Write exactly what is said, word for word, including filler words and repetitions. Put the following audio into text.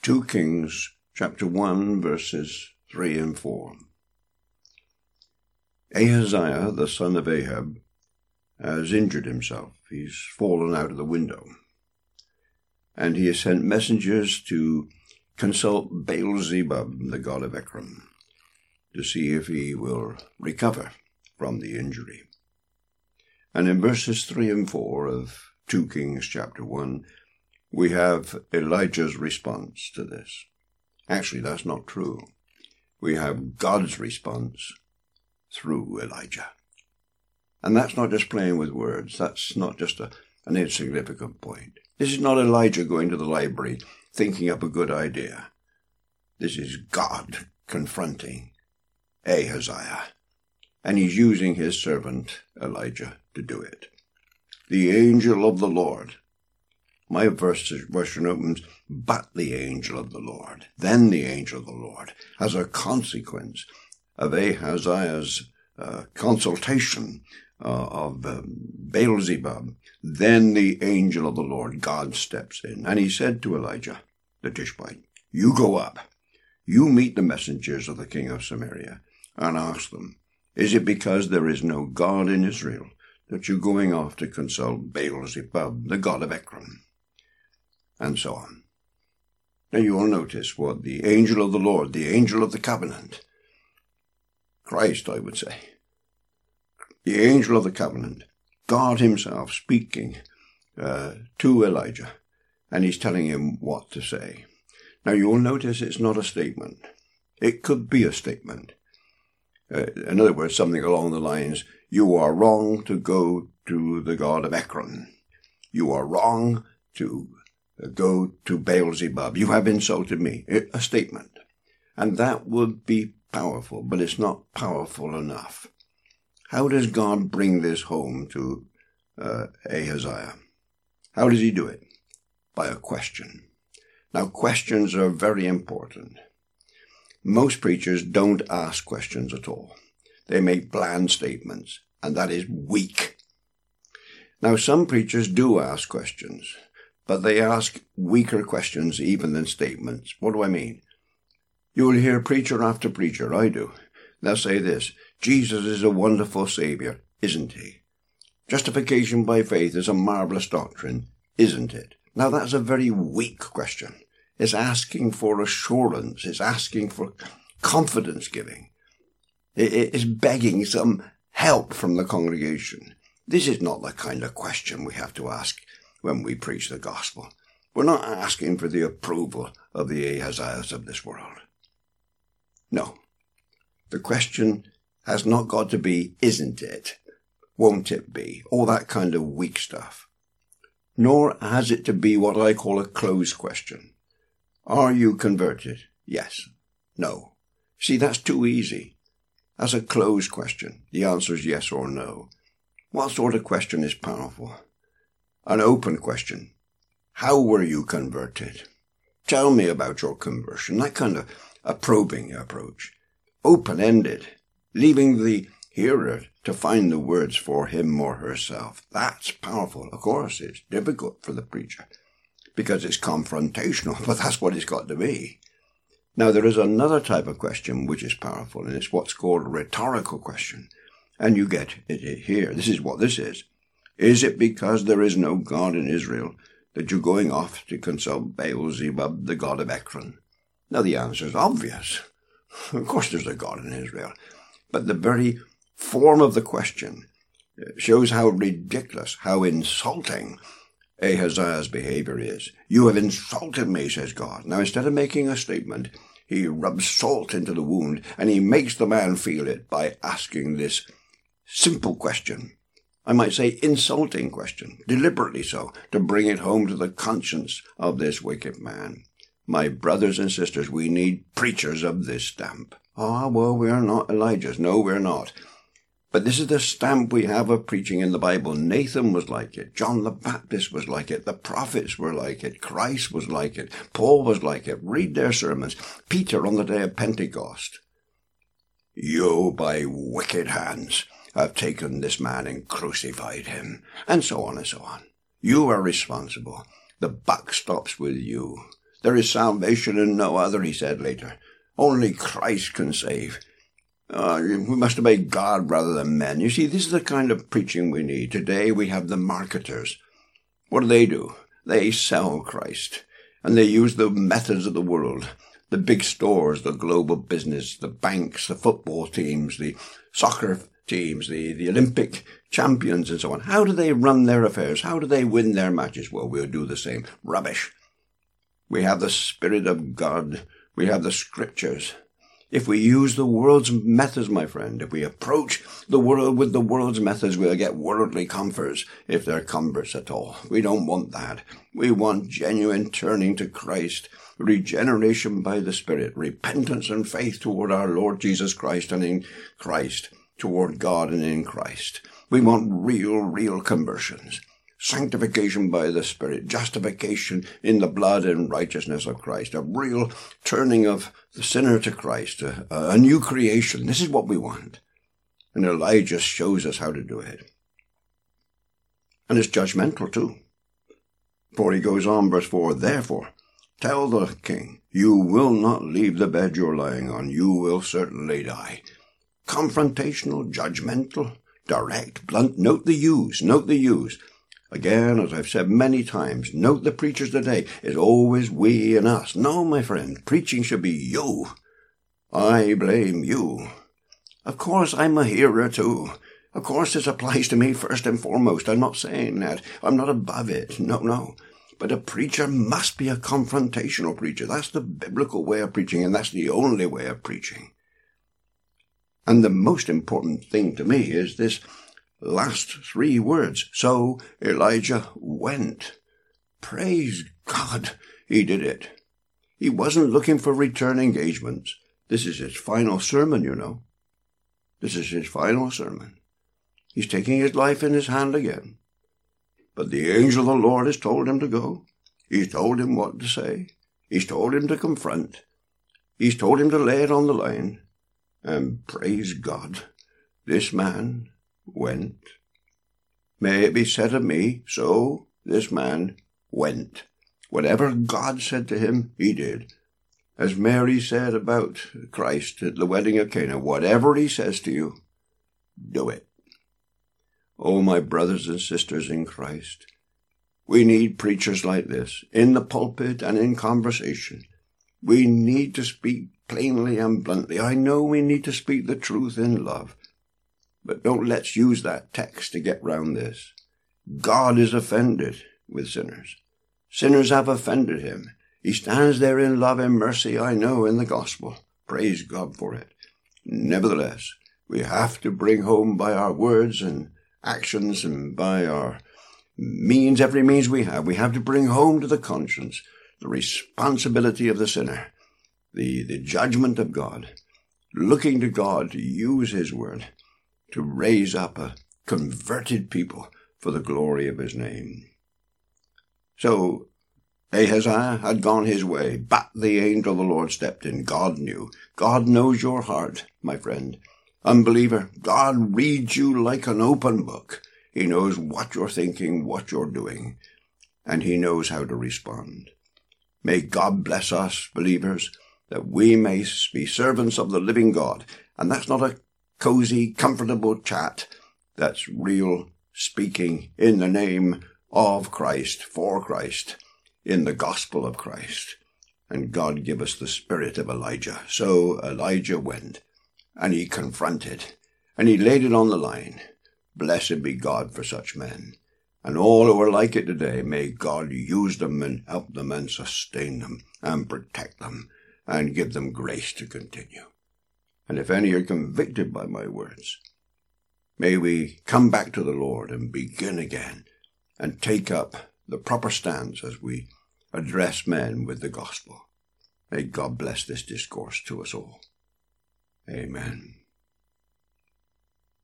Second Kings chapter one, verses three and four. Ahaziah, the son of Ahab, has injured himself. He's fallen out of the window. And he has sent messengers to consult Baal-zebub, the god of Ekron, to see if he will recover from the injury. And in verses three and four of Second Kings chapter one, we have Elijah's response to this. Actually, that's not true. We have God's response through Elijah. And that's not just playing with words. That's not just a, an insignificant point. This is not Elijah going to the library thinking up a good idea. This is God confronting Ahaziah. And he's using his servant Elijah to do it. The angel of the Lord. My verse, version opens, but the angel of the Lord, then the angel of the Lord, as a consequence of Ahaziah's uh, consultation uh, of um, Baal-zebub, then the angel of the Lord, God, steps in. And he said to Elijah the Tishbite, "You go up, you meet the messengers of the king of Samaria, and ask them, is it because there is no God in Israel that you're going off to consult Baal-zebub, the god of Ekron?" And so on. Now you will notice what the angel of the Lord, the angel of the covenant, Christ, I would say, the angel of the covenant, God himself speaking uh, to Elijah, and he's telling him what to say. Now you will notice it's not a statement. It could be a statement. Uh, in other words, something along the lines, you are wrong to go to the god of Ekron. You are wrong to go to Baal-zebub. You have insulted me. A statement. And that would be powerful, but it's not powerful enough. How does God bring this home to uh, Ahaziah? How does he do it? By a question. Now, questions are very important. Most preachers don't ask questions at all. They make bland statements, and that is weak. Now, some preachers do ask questions, but they ask weaker questions even than statements. What do I mean? You'll hear preacher after preacher, I do. They'll say this, Jesus is a wonderful Savior, isn't he? Justification by faith is a marvelous doctrine, isn't it? Now that's a very weak question. It's asking for assurance. It's asking for confidence giving. It's begging some help from the congregation. This is not the kind of question we have to ask when we preach the gospel. We're not asking for the approval of the Ahaziahs of this world. No. The question has not got to be, isn't it? Won't it be? All that kind of weak stuff. Nor has it to be what I call a closed question. Are you converted? Yes. No. See, that's too easy. That's a closed question. The answer is yes or no. What sort of question is powerful? An open question. How were you converted? Tell me about your conversion. That kind of a probing approach. Open-ended. Leaving the hearer to find the words for him or herself. That's powerful. Of course, it's difficult for the preacher because it's confrontational, but that's what it's got to be. Now, there is another type of question which is powerful, and it's what's called a rhetorical question. And you get it here. This is what this is. Is it because there is no God in Israel that you're going off to consult Baal-zebub, the god of Ekron? Now the answer is obvious. Of course there's a God in Israel. But the very form of the question shows how ridiculous, how insulting Ahaziah's behavior is. You have insulted me, says God. Now instead of making a statement, he rubs salt into the wound and he makes the man feel it by asking this simple question. I might say insulting question, deliberately so, to bring it home to the conscience of this wicked man. My brothers and sisters, we need preachers of this stamp. Ah, well, we're not Elijah's. No, we're not. But this is the stamp we have of preaching in the Bible. Nathan was like it. John the Baptist was like it. The prophets were like it. Christ was like it. Paul was like it. Read their sermons. Peter on the day of Pentecost. You, by wicked hands, have taken this man and crucified him, and so on and so on. You are responsible. The buck stops with you. There is salvation in no other, he said later. Only Christ can save. Uh, we must obey God rather than men. You see, this is the kind of preaching we need. Today we have the marketers. What do they do? They sell Christ, and they use the methods of the world. The big stores, the global business, the banks, the football teams, the soccer teams, the, the Olympic champions and so on. How do they run their affairs? How do they win their matches? Well, we'll do the same. Rubbish. We have the Spirit of God. We have the Scriptures. If we use the world's methods, my friend, if we approach the world with the world's methods, we'll get worldly comforts, if they're comforts at all. We don't want that. We want genuine turning to Christ, regeneration by the Spirit, repentance and faith toward our Lord Jesus Christ and in Christ, toward God and in Christ. We want real, real conversions. Sanctification by the Spirit, justification in the blood and righteousness of Christ, a real turning of the sinner to Christ, a, a new creation. This is what we want. And Elijah shows us how to do it. And it's judgmental too. For he goes on, verse four, therefore, tell the king, you will not leave the bed you're lying on. You will certainly die. Confrontational, judgmental, direct, blunt. Note the use, note the use. Again, as I've said many times, note the preachers today. It's always we and us. No, my friend, preaching should be you. I blame you. Of course, I'm a hearer too. Of course, this applies to me first and foremost. I'm not saying that. I'm not above it. No, no. But a preacher must be a confrontational preacher. That's the biblical way of preaching, and that's the only way of preaching. And the most important thing to me is this last three words. So Elijah went. Praise God, he did it. He wasn't looking for return engagements. This is his final sermon, you know. This is his final sermon. He's taking his life in his hand again. But the angel of the Lord has told him to go. He's told him what to say. He's told him to confront. He's told him to lay it on the line. And praise God, this man went. May it be said of me, so this man went. Whatever God said to him, he did. As Mary said about Christ at the wedding of Cana, whatever he says to you, do it. Oh, my brothers and sisters in Christ, we need preachers like this, in the pulpit and in conversation. We need to speak plainly and bluntly. I know we need to speak the truth in love. But don't let's use that text to get round this. God is offended with sinners. Sinners have offended him. He stands there in love and mercy, I know, in the gospel. Praise God for it. Nevertheless, we have to bring home by our words and actions and by our means, every means we have, we have to bring home to the conscience the responsibility of the sinner, the, the judgment of God, looking to God to use his word to raise up a converted people for the glory of his name. So Ahaziah had gone his way, but the angel of the Lord stepped in. God knew. God knows your heart, my friend. Unbeliever, God reads you like an open book. He knows what you're thinking, what you're doing, and he knows how to respond. May God bless us, believers, that we may be servants of the living God. And that's not a cozy, comfortable chat. That's real speaking in the name of Christ, for Christ, in the gospel of Christ. And God give us the spirit of Elijah. So Elijah went, and he confronted, and he laid it on the line. Blessed be God for such men. And all who are like it today, may God use them and help them and sustain them and protect them and give them grace to continue. And if any are convicted by my words, may we come back to the Lord and begin again and take up the proper stance as we address men with the gospel. May God bless this discourse to us all. Amen.